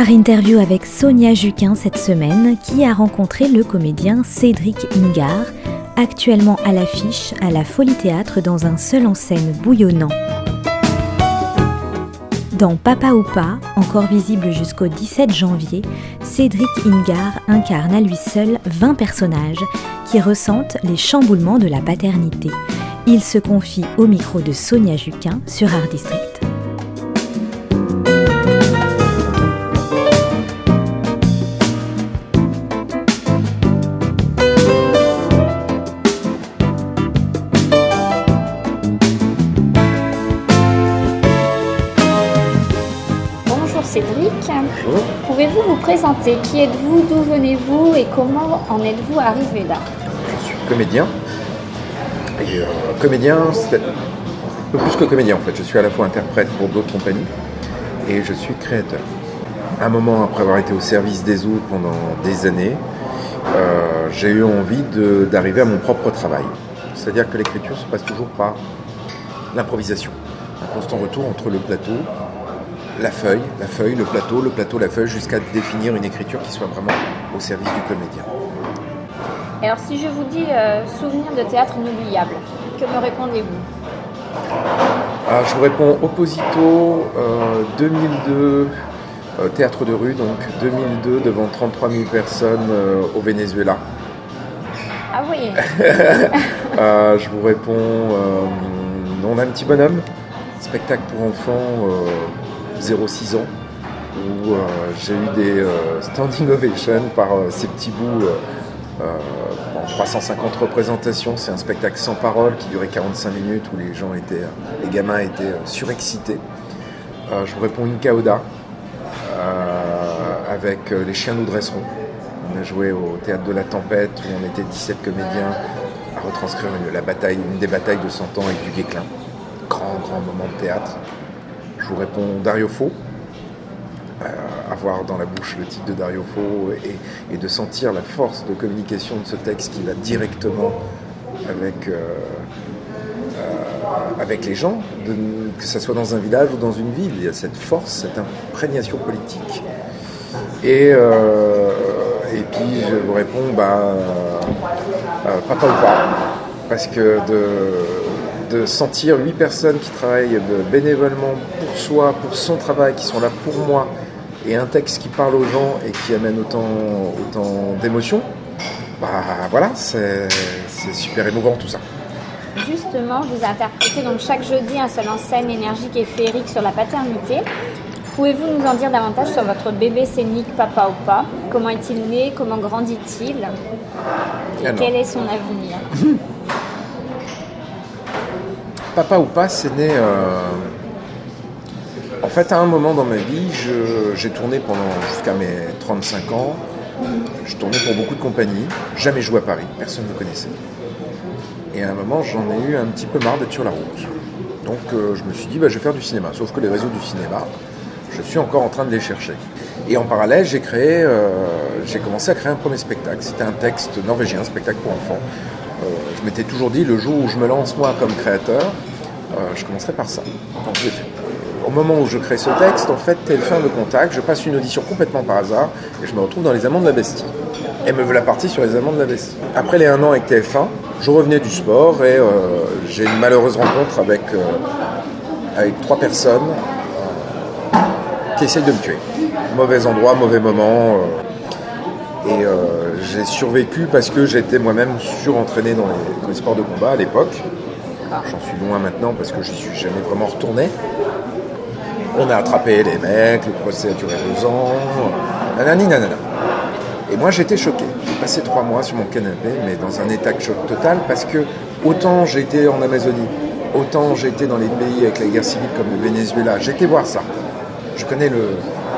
Par interview avec Sonia Juquin cette semaine, qui a rencontré le comédien Cédric Ingard, actuellement à l'affiche à la Folie Théâtre dans un seul en scène bouillonnant. Dans Papa ou pas, encore visible jusqu'au 17 janvier, Cédric Ingard incarne à lui seul 20 personnages qui ressentent les chamboulements de la paternité. Il se confie au micro de Sonia Juquin sur Art District. Cédric, bonjour. Pouvez-vous vous présenter? Qui êtes-vous, d'où venez-vous et comment en êtes-vous arrivé là? Je suis comédien. Et comédien, c'est un peu plus que comédien en fait. Je suis à la fois interprète pour d'autres compagnies et je suis créateur. Un moment après avoir été au service des autres pendant des années, j'ai eu envie d'arriver à mon propre travail. C'est-à-dire que l'écriture se passe toujours par l'improvisation. Un constant retour entre le plateau, la feuille, le plateau, la feuille, jusqu'à définir une écriture qui soit vraiment au service du comédien. Alors si je vous dis souvenir de théâtre inoubliable, que me répondez-vous? Je vous réponds Opposito, 2002, théâtre de rue, donc 2002 devant 33 000 personnes au Venezuela. Ah oui. Je vous réponds On a un petit bonhomme, spectacle pour enfants 0-6 ans, où j'ai eu des standing ovations par ces petits bouts en 350 représentations. C'est un spectacle sans parole qui durait 45 minutes où les gamins étaient surexcités. Je vous réponds Inca Oda avec Les chiens nous dresseront. On a joué au Théâtre de la Tempête où on était 17 comédiens à retranscrire une des batailles de 100 ans avec du Guesclin. Grand moment de théâtre. Je vous réponds Dario Fo, avoir dans la bouche le titre de Dario Fo et de sentir la force de communication de ce texte qui va directement avec les gens, que ce soit dans un village ou dans une ville. Il y a cette force, cette imprégnation politique. Et puis je vous réponds Papa ou pas, parce que de sentir 8 personnes qui travaillent bénévolement pour soi, pour son travail, qui sont là pour moi, et un texte qui parle aux gens et qui amène autant d'émotions, voilà, c'est super émouvant tout ça. Justement, vous interprétez donc chaque jeudi un seul en scène énergique et féerique sur la paternité. Pouvez-vous nous en dire davantage sur votre bébé scénique Papa ou pas? Comment est-il né? Comment grandit-il? Et quel est son avenir? Papa ou pas, c'est né... En fait, à un moment dans ma vie, j'ai tourné jusqu'à mes 35 ans. Je tournais pour beaucoup de compagnies. Jamais joué à Paris. Personne ne me connaissait. Et à un moment, j'en ai eu un petit peu marre d'être sur la route. Donc, je me suis dit, je vais faire du cinéma. Sauf que les réseaux du cinéma, je suis encore en train de les chercher. Et en parallèle, j'ai commencé à créer un premier spectacle. C'était un texte norvégien, un spectacle pour enfants. Je m'étais toujours dit, le jour où je me lance moi comme créateur, je commencerai par ça. Donc, au moment où je crée ce texte, en fait, TF1 me contacte, je passe une audition complètement par hasard et je me retrouve dans Les Amants de la Bastille. Et me veut la partie sur Les Amants de la Bastille. Après les 1 an avec TF1, je revenais du sport et j'ai une malheureuse rencontre avec 3 personnes qui essayent de me tuer. Mauvais endroit, mauvais moment. J'ai survécu parce que j'étais moi-même surentraîné dans les sports de combat à l'époque. J'en suis loin maintenant parce que je n'y suis jamais vraiment retourné. On a attrapé les mecs, le procès a duré 2 ans, nanani nanana. Et moi j'étais choqué. J'ai passé 3 mois sur mon canapé, mais dans un état de choc total, parce que autant j'ai été en Amazonie, autant j'ai été dans les pays avec la guerre civile comme le Venezuela, j'ai été voir ça. Je connais le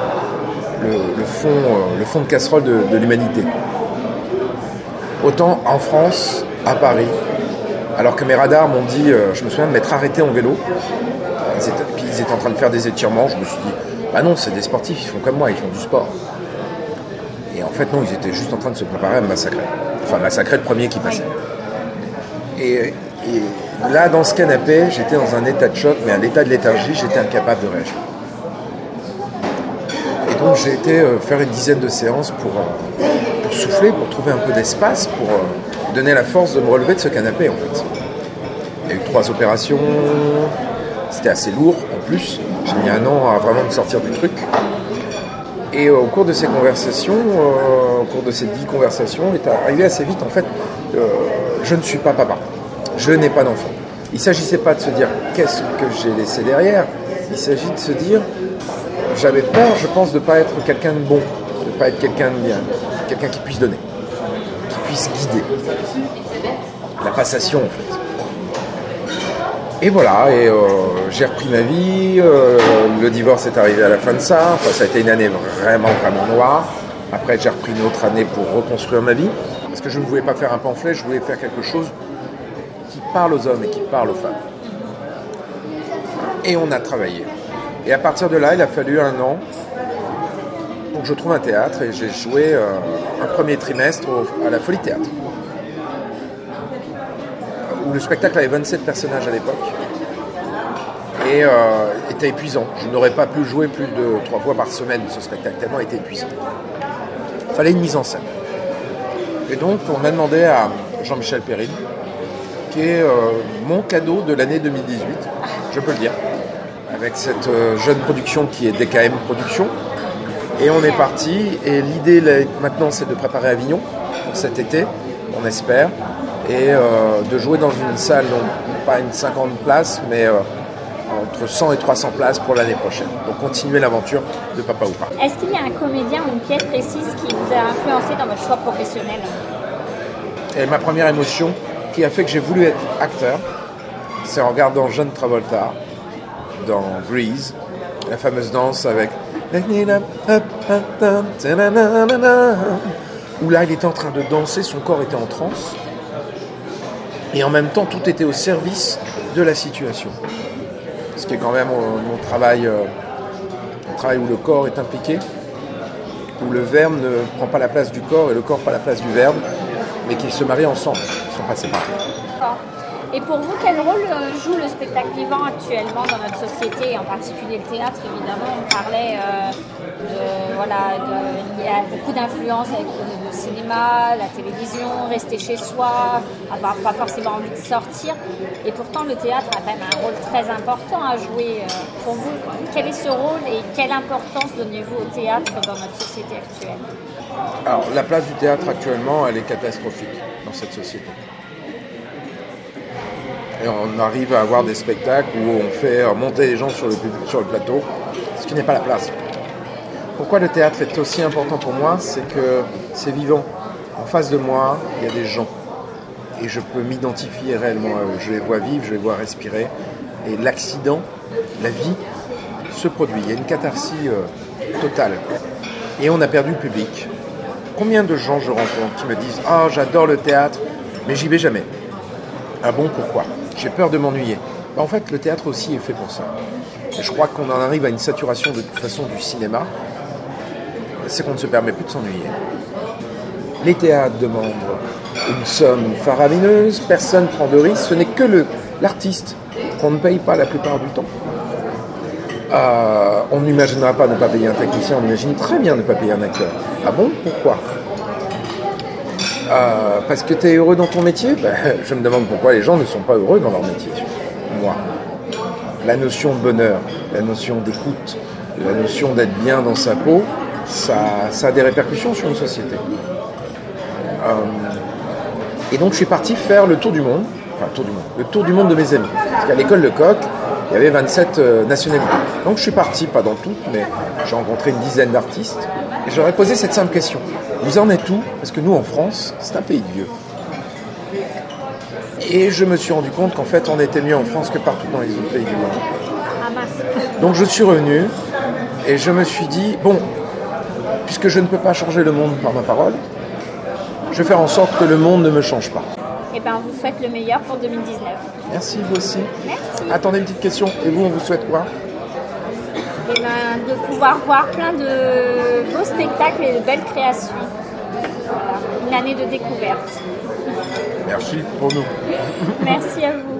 fond de casserole de l'humanité. Autant en France, à Paris, alors que mes radars m'ont dit, je me souviens de m'être arrêté en vélo, puis ils étaient en train de faire des étirements, je me suis dit, non, c'est des sportifs, ils font comme moi, ils font du sport. Et en fait non, ils étaient juste en train de se préparer à me massacrer. Enfin, massacrer le premier qui passait. Et là, dans ce canapé, j'étais dans un état de choc, mais un état de léthargie, j'étais incapable de réagir. Et donc j'ai été faire une dizaine de séances pour souffler, pour trouver un peu d'espace, pour donner la force de me relever de ce canapé en fait. Il y a eu 3 opérations, c'était assez lourd en plus. J'ai mis 1 an à vraiment me sortir du truc. Et au cours de ces conversations, au cours de ces 10 conversations, il est arrivé assez vite en fait, je ne suis pas papa, je n'ai pas d'enfant. Il ne s'agissait pas de se dire qu'est-ce que j'ai laissé derrière, il s'agit de se dire j'avais peur, je pense, de ne pas être quelqu'un de bon, de ne pas être quelqu'un de bien, quelqu'un qui puisse donner, qui puisse guider. La passation en fait. Et voilà, et j'ai repris ma vie, le divorce est arrivé à la fin de ça, enfin ça a été une année vraiment noire. Après j'ai repris une autre année pour reconstruire ma vie, parce que je ne voulais pas faire un pamphlet, je voulais faire quelque chose qui parle aux hommes et qui parle aux femmes. Et on a travaillé. Et à partir de là, il a fallu 1 an pour que je trouve un théâtre, et j'ai joué un premier trimestre à la Folie Théâtre. Où le spectacle avait 27 personnages à l'époque et était épuisant. Je n'aurais pas pu jouer plus de 3 fois par semaine ce spectacle, tellement il était épuisant. Il fallait une mise en scène. Et donc on a demandé à Jean-Michel Péril, qui est mon cadeau de l'année 2018, je peux le dire, avec cette jeune production qui est DKM Productions. Et on est parti, et l'idée maintenant c'est de préparer Avignon pour cet été, on espère, et de jouer dans une salle, non pas une 50 places, mais entre 100 et 300 places pour l'année prochaine. Donc continuer l'aventure de Papa Oupa. Est-ce qu'il y a un comédien ou une pièce précise qui vous a influencé dans votre choix professionnel? Et ma première émotion qui a fait que j'ai voulu être acteur, c'est en regardant John Travolta dans Grease, la fameuse danse avec où là il était en train de danser, son corps était en transe. Et en même temps, tout était au service de la situation. Ce qui est quand même mon travail où le corps est impliqué, où le verbe ne prend pas la place du corps et le corps pas la place du verbe, mais qu'ils se marient ensemble, ils ne sont pas séparés. Et pour vous, quel rôle joue le spectacle vivant actuellement dans notre société, et en particulier le théâtre? Évidemment, on parlait il y a beaucoup d'influence avec le cinéma, la télévision, rester chez soi, avoir pas forcément envie de sortir. Et pourtant, le théâtre a quand même un rôle très important à jouer. Pour vous, quel est ce rôle et quelle importance donnez-vous au théâtre dans notre société actuelle? Alors, la place du théâtre actuellement, elle est catastrophique dans cette société. Et on arrive à avoir des spectacles où on fait monter les gens sur le plateau, ce qui n'est pas la place. Pourquoi le théâtre est aussi important pour moi? C'est que c'est vivant. En face de moi, il y a des gens. Et je peux m'identifier réellement à eux. Je les vois vivre, je les vois respirer. Et l'accident, la vie, se produit. Il y a une catharsis totale. Et on a perdu le public. Combien de gens je rencontre qui me disent « Ah, j'adore le théâtre, mais j'y vais jamais. » Ah bon, pourquoi? J'ai peur de m'ennuyer. En fait, le théâtre aussi est fait pour ça. Et je crois qu'on en arrive à une saturation de toute façon du cinéma. C'est qu'on ne se permet plus de s'ennuyer. Les théâtres demandent une somme faramineuse, personne ne prend de risque, ce n'est que l'artiste qu'on ne paye pas la plupart du temps. On n'imaginera pas ne pas payer un technicien, on imagine très bien ne pas payer un acteur. Ah bon? Pourquoi? Parce que tu es heureux dans ton métier? Je me demande pourquoi les gens ne sont pas heureux dans leur métier. Moi. La notion de bonheur, la notion d'écoute, la notion d'être bien dans sa peau, ça a des répercussions sur une société. Et donc je suis parti faire le tour du monde, le tour du monde de mes amis. Parce qu'à l'école Lecoq, il y avait 27 nationalités. Donc je suis parti, pas dans toutes, mais j'ai rencontré une dizaine d'artistes. Et je leur ai posé cette simple question. Vous en êtes où? Parce que nous, en France, c'est un pays de vieux. Et je me suis rendu compte qu'en fait, on était mieux en France que partout dans les autres pays du monde. Donc je suis revenu et je me suis dit, bon, puisque je ne peux pas changer le monde par ma parole, je vais faire en sorte que le monde ne me change pas. Eh bien, on vous souhaite le meilleur pour 2019. Merci, vous aussi. Merci. Attendez une petite question. Et vous, on vous souhaite quoi? Eh bien, de pouvoir voir plein de beaux spectacles et de belles créations. Voilà. Une année de découverte. Merci pour nous. Merci à vous.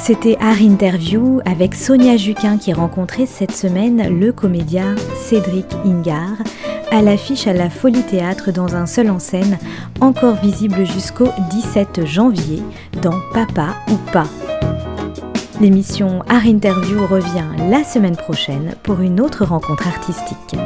C'était Art Interview avec Sonia Juquin qui rencontrait cette semaine le comédien Cédric Ingard, à l'affiche à la Folie Théâtre dans un seul en scène, encore visible jusqu'au 17 janvier dans Papa ou pas. L'émission Art Interview revient la semaine prochaine pour une autre rencontre artistique.